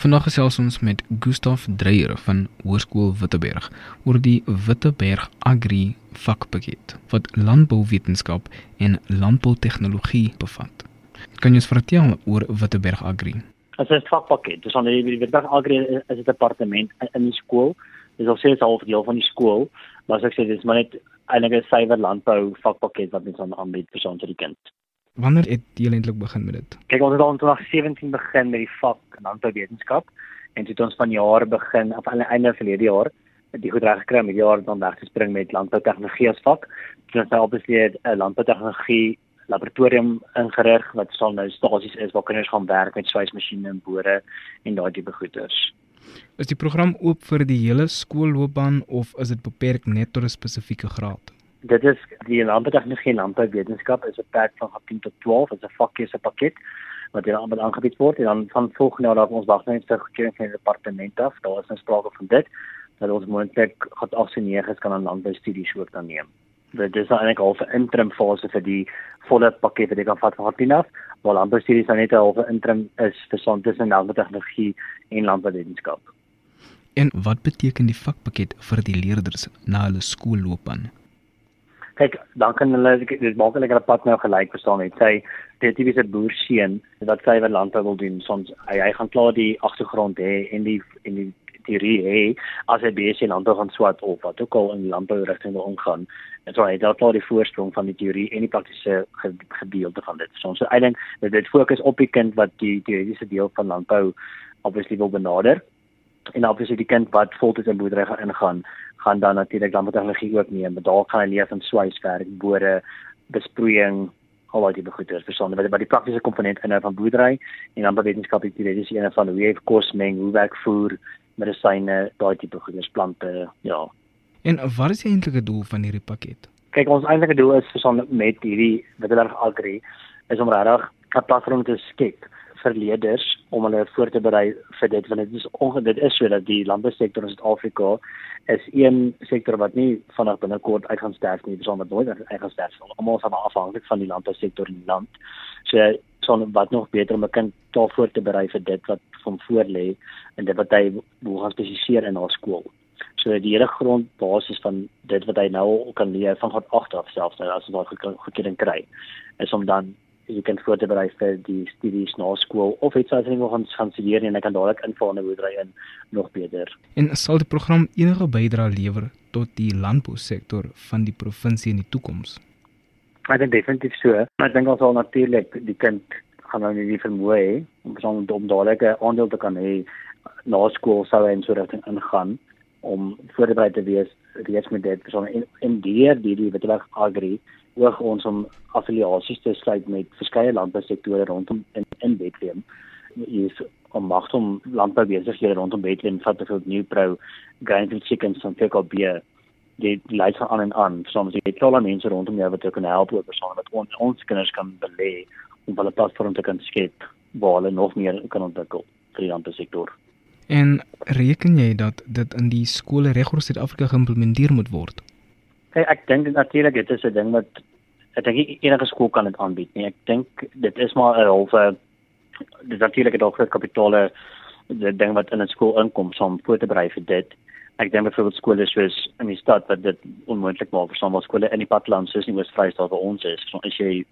Vandag gesels ons met Gustaf Dreyer van Hoërskool Witteberg oor die Witteberg Agri vakpakket wat landbouwetenskap en landboutegnologie bevat. Kan jy ons vertel oor Witteberg Agri? Dit is 'n vakpakket. Dus aan die Witteberg Agri is 'n departement in die skool. Dis al steeds half deel van die skool, maar as ek sê, dit is maar net eintlik 'n suiwer landbou vakpakket wat mens aanbied vir so 'n kind. Wanneer het jy eintlik begin met dit? Kyk, ons het al in 2017 begin met die vak landbouwetenskap en toe het ons vanjaar begin, op einde verlede jaar, die goed reg gekry om die jaar dan weg te spring met landboutegnologie as vak. Dit is nou obviously 'n landboutegnologie laboratorium ingerig wat sal nou stasies is waar kinders gaan werk met swysmasjiene en bore en daai tipe goeders. Is die program oop vir die hele skoolloopbaan of is dit beperk net tot 'n spesifieke graad? Dit is die landboutegnologie en landbouwetenskap is 'n pad van 10 tot 12, dit is 'n vakkeuse pakket wat hier aangebied word en dan van volgende jaar af ons wag net vir goedkeuring van die departement af. Daar is 'n sprake van dit dat ons moontlik graad 8 en 9 kan aan landboustudies ook dan neem. Dit is eintlik al 'n interim fase vir die volle pakket wat jy kan vat van graad 10 af, waar landboustudies dan net 'n halwe interim is vir son tussen landboutegnologie en landbouwetenskap. En wat beteken die vakpakket vir die leerders na hulle skoolloopbaan? Kyk, dan kan hulle dit maak hulle pad nou gelyk verstaan net. Sy die tipiese boerseun wat sy wat landbou wil doen, soms hy gaan klaar die agtergrond hê en die teorie hê as hy BSc landbou gaan swat of wat ook al in die landbou rigting wil ingaan. En so hy het klaar die voorsprong van die teorie en die praktiese gedeelte van dit. So ek dink dit fokus op die kind wat die teoretiese deel van landbou obviously wil benader. En obviously die kind wat voltyds in boerdery gaan ingaan, gaan dan natuurlik landboutegnologie ook neem. Maar daar gaan hy leer van swyswerk, bore, besproeiing, al daai tipe goeders verstaan. Wat die praktiese komponent inhou van boerdery en landbouwetenskap die teoretiese een van hoe jy kos meng, hoe werk voer, medisyne, daai tipe goeders, plante, ja. En wat is die eintlike doel van hierdie pakket? Kyk, ons eintlike doel is verstaan met hierdie Witteberg Agri is om regtig 'n platform te skep vir leerders om hulle voor te berei vir dit, want dit is so dat die landbousektor in Suid-Afrika is een sektor wat nie vanaf binnekort uit gaan sterf nie, besonder nooit uit gaan sterf nie. Almal is afhanklik van die landbousektor in die land. So wat nog beter om 'n kind daarvoor te berei vir dit wat van voor lê en dit wat hy wil gaan spesialiseer in haar skool. So die hele grondbasis van dit wat hy nou kan leer van graad 8 af selfs nou as hy goedkeuring kry, is om dan jy kan voor te berei vir die studies na skool of iets as jy wil gaan studeer en jy kan dadelik inval in 'n boerdery in nog beter. En sal die program enige bydrae lewer tot die landbousektor van die provinsie in die toekoms? Ek dink definitief so. Ek dink ons sal natuurlik die kind gaan nou nie die vermoë hê om dadelik 'n aandeel te kan hê na skool sou hy in so 'n rigting ingaan om voorberei te wees reeds met dit en die Witteberg Agri oog ons om affiliasies te sluit met verskeie landbousektore rondom in Bethlehem. Jy is om mag om landboubesighede rondom Bethlehem vat byvoorbeeld Newpro, Grain Chickens van PKB. Die lei van aan. Soms jy het al mense rondom jou wat jou kan help oor persone wat ons kinders kan belê om hulle platform te kan skep waar hulle nog meer kan ontwikkel vir die landbousektor. En reken jy dat dit in die skole regoor Suid-Afrika geïmplementeer moet word? Ek dink natuurlik dit is 'n ding wat ek dink enige skool kan dit aanbied nie. Ek dink dit is maar 'n halfe dis natuurlik 'n groot kapitale ding wat in 'n skool inkom om voor te berei vir dit. Ek dink byvoorbeeld skole soos in die stad wat dit onmoontlik maak vir sommige skole in die platteland soos in Oos-Vrystaat waar ons is. So as jy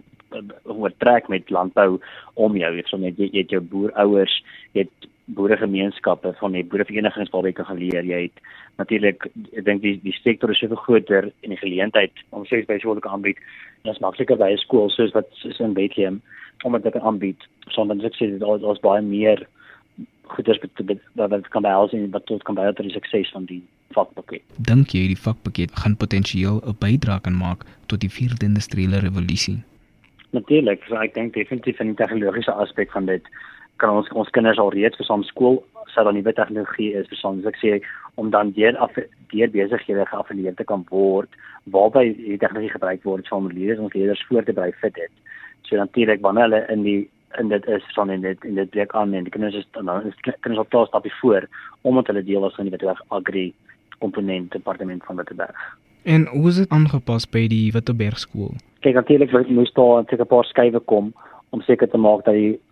oortrek met landbou om jou, jy het jou boerouers, jy het boeregemeenskappe van die boereverenigings waar jy kan gaan leer. Jy het natuurlik, ek dink die sektor is soveel groter en die geleentheid om steeds by skole te aanbied. Dit is makliker by 'n skool soos wat is in Bethlehem om dit te aanbied. Sonder dat ek sê daar's baie meer goeders wat kan behels en wat tot kan behels tot die sukses van die vakpakket. Dink jy die vakpakket gaan potensieel 'n bydrae kan maak tot die 4de industriële revolusie? Natuurlik, so ek dink definitief in die tegnologiese aspek van dit kan ons kinders al reeds vir soms skool sou dan nuwe tegnologie is vir soms ek sê om dan deur besighede geaffilieer te kan word waarby die tegnologie gebruik word om leerders voor te berei vir dit. So natuurlik wanneer hulle in dit is van in dit breek aan en die kinders is dan kinders op 'n stapie voor omdat hulle deel was van die Witteberg Agri komponent departement van Witteberg. En hoe is dit aangepas by die Witteberg skool? Kyk natuurlik moes daar 'n paar skuwe kom om seker te maak dat die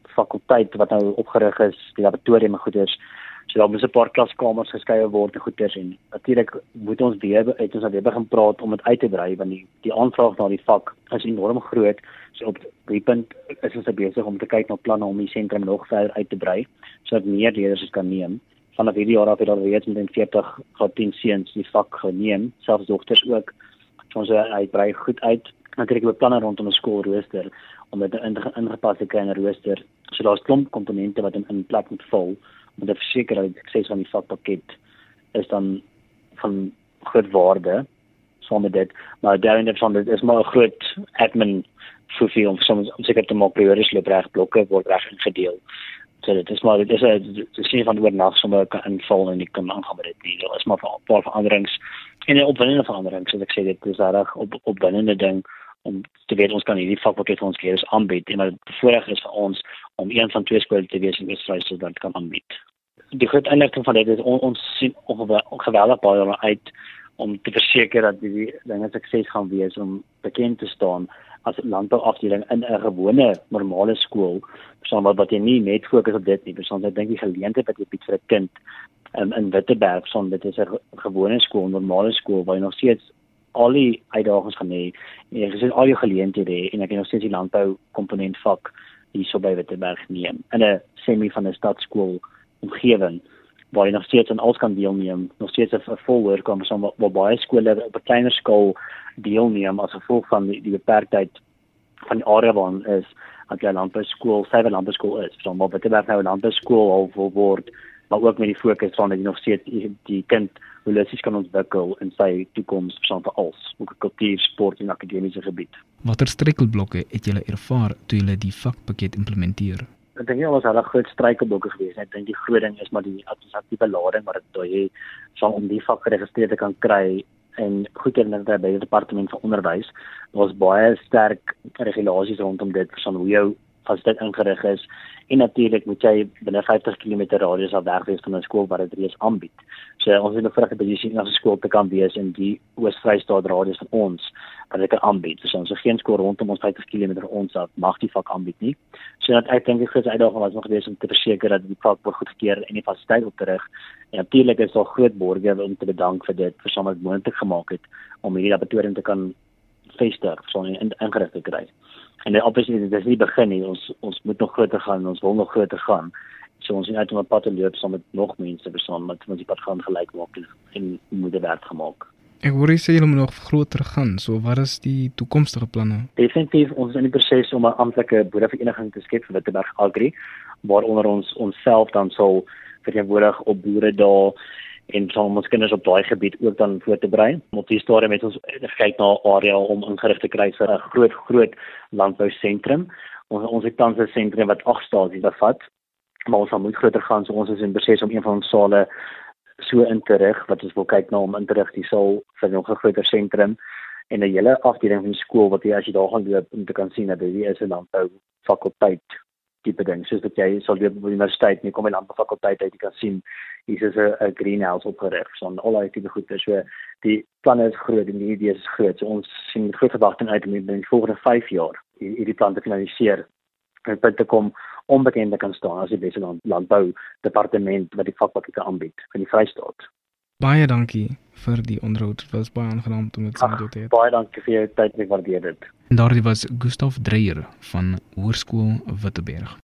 fakulteit wat nou opgerig is, die laboratorium en goeders. So daar moet 'n paar klaskamers geskei word en goeders en natuurlik moet ons weer begin praat om dit uit te brei want die aanvraag na die vak is enorm groot. So op die punt is ons besig om te kyk na planne om die sentrum nog verder uit te brei sodat meer leerders dit kan neem. Vanaf hierdie jaar af het al reeds met 40 graad 10 seuns die vak geneem, selfs dogters ook. So ons uitbrei goed uit. Natuurlik beplanne rondom 'n skoolrooster om dit ingepas te kry in 'n rooster. So daar's klomp komponente wat in plek moet val om te verseker dat die sukses van die vakpakket is dan van groot waarde saam met dit. Maar daarin van dit is maar 'n groot admin foefie om seker te maak periodes loop reg, blokke word reg ingedeel. So dit is 'n sien van oornag sommer kan inval en ek kan aangaan met dit nie. Daar is maar 'n paar veranderings en 'n opwindende verandering, soos ek sê dit is reg opwindende ding om te weet ons kan hierdie vakpakket vir ons leerders aanbied en dat dit voorreg is vir ons om een van twee skole te wees in Israel sodat dit kan aanbied. Die groot inligting van dit is ons sien geweldig baie daarna uit om te verseker dat die dinge sukses gaan wees om bekend te staan as landbouafdeling in 'n gewone normale skool, persoonlik wat jy nie net fokus op dit nie, persoonlik dink die geleentheid wat jy bied vir 'n kind in Witteberg, dit is 'n gewone skool, normale skool waar jy nog steeds al die uitdagings gaan hê, jy gesien al jou geleenthede hê en ek nog steeds die landbou komponent vak hierso by Witteberg neem in 'n semi van 'n stadskool omgewing waar jy nog steeds aan alles kan deelneem, nog steeds 'n volwerk kan waar baie skole op 'n kleiner skaal deelneem as gevolg van die beperktheid van die area waarin is dat jy landbouskool, sywe landbouskool is. So maar Witteberg nou 'n landbouskool al wil word, maar ook met die fokus van dat jy nog steeds die kind holisties kan ontwikkel in sy toekoms vir als ook 'n kultuur, sport en akademiese gebied. Watter struikelblokke het julle ervaar toe julle die vakpakket implementeer? Ek dink nie was hulle groot struikelblokke gewees. Ek dink die groot ding is maar die administratiewe lading wat dit jy sal om die vak geregistreer te kan kry en goedkeuring by die departement van onderwys. Daar's baie sterk regulasies rondom dit van hoe jou fasiliteit ingerig is en natuurlik moet jy binne 50 km radius af weg wees van 'n skool wat dit reeds aanbied. So ons het 'n vrugte posisie na 'n skool te kan wees in die Oos-Vrystaat radius van ons wat dit kan aanbied. So ons het geen skool rondom ons 50 km ons af mag die vak aanbied nie. So dat ek dink die grootste uitdaging was nog gewees om te verseker dat die vak word goedgekeur en die fasiliteit op te rig. En natuurlik is daar groot borge om te bedank vir dit vir sommige moontlik gemaak het om hierdie laboratorium te kan vestig, so ingerig te kry. En obviously dit is nie begin nie, ons moet nog groter gaan, ons wil nog groter gaan. So ons het uit om 'n pad te loop saam met nog mense persoon wat ons die pad gaan gelyk maak en moeite werd gemaak. Ek hoor jy sê julle moet nog groter gaan, so wat is die toekomstige planne? Definitief, ons is in die proses om 'n amptelike boerevereniging te skep vir Witteberg Agri, waaronder ons onsself dan sal verteenwoordig op boere daar en sal ons kinders op daai gebied ook dan voor te berei. Op die stadium het ons gekyk na 'n area om ingerig te kry vir 'n groot landbousentrum. Ons het tans 'n sentrum wat 8 stasies bevat, maar ons moet groter gaan, so ons is in proses om een van ons sale so in te rig, wat ons wil kyk na om in te rig die saal vir nog 'n groter sentrum en 'n hele afdeling van die skool wat jy as jy daar gaan loop om te kan sien dat dit is 'n landbou fakulteit tipe ding, soos dat jy sal loop op die universiteit en jy kom by landboufakulteit uit, jy kan sien hier is 'n greenhouse opgerig, so al daai tipe goede. So die planne is groot en die idees is groot. So ons sien met groot verwagting uit om in die volgende 5 jaar hierdie plan te finaliseer en punt te kom onbekend te kan staan as die beste landbou departement wat die vakpakkette aanbied vir die Vrystaat. Baie dankie vir die onderhoud. Dit was baie aangenaam om dit saam met jou te hê. Baie dankie vir jou tyd, ek waardeer dit. En daardie was Gustaf Dreyer van Hoërskool Witteberg.